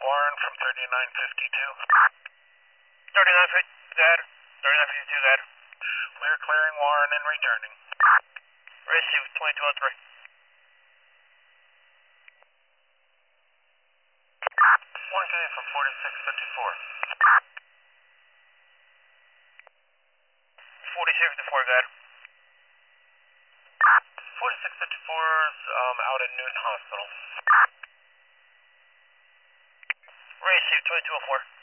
Warren from 3952. 3952, that. 3952, that. We're clearing Warren and returning. Receive 2203. Warren came from 4654. 4654, got it. 4654's out at Newton Hospital. Receive 2204.